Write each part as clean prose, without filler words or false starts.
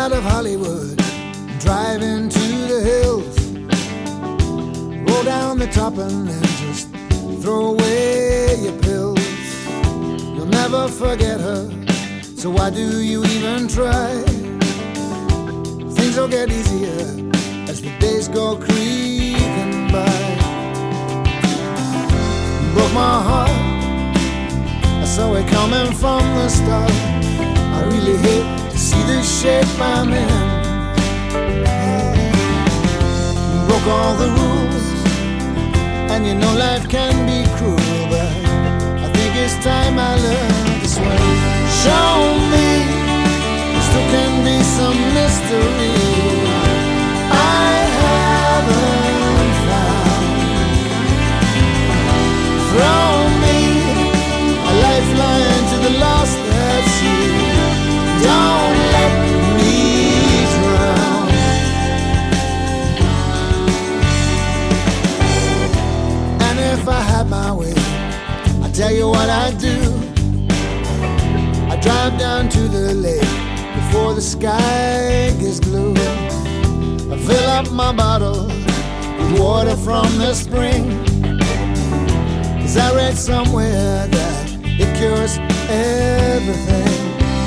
out of Hollywood, drive into the hills, roll down the top and then just throw away your pills. You'll never forget her, so why do you even try? Things will get easier as the days go creeping by. Broke my heart, I saw it coming from the start. I really hate to see the shape I'm in. Broke all the rules, and you know life can be cruel, but I think it's time I learned to swim. Show me there still can be some mystery I haven't found. Throw me a lifeline to the lost at sea. Don't let me drown. And if I had my way, I'd tell you what I'd do. I'd drive down to the lake before the sky gets blue. I'd fill up my bottle with water from the spring, 'cause I read somewhere that it cures everything.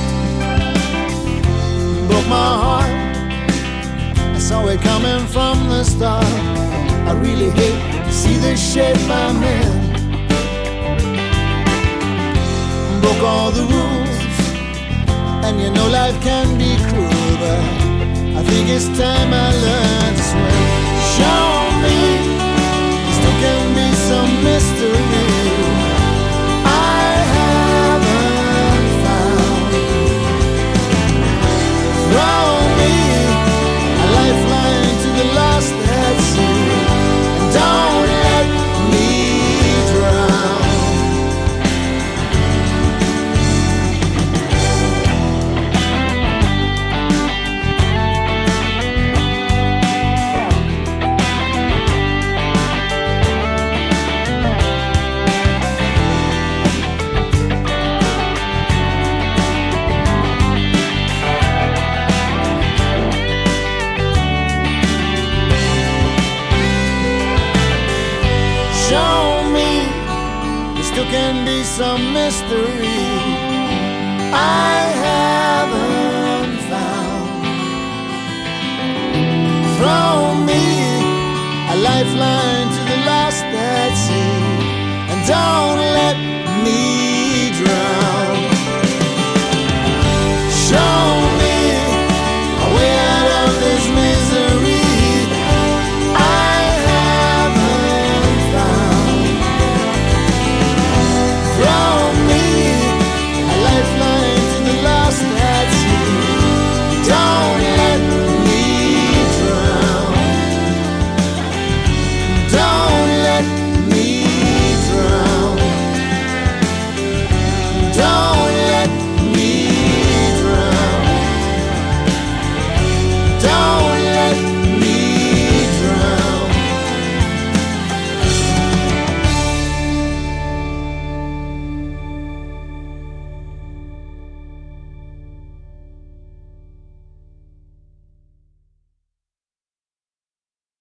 Broke my heart, I saw it coming from the start. I really hate to see the shape I'm in. Broke all the rules, and you know life can be cruel, but I think it's time I learned to swim. Show me there still can be some mystery I haven't found. Throw me a lifeline to the lost at sea, and don't let me drown. Show me there still can be some mystery I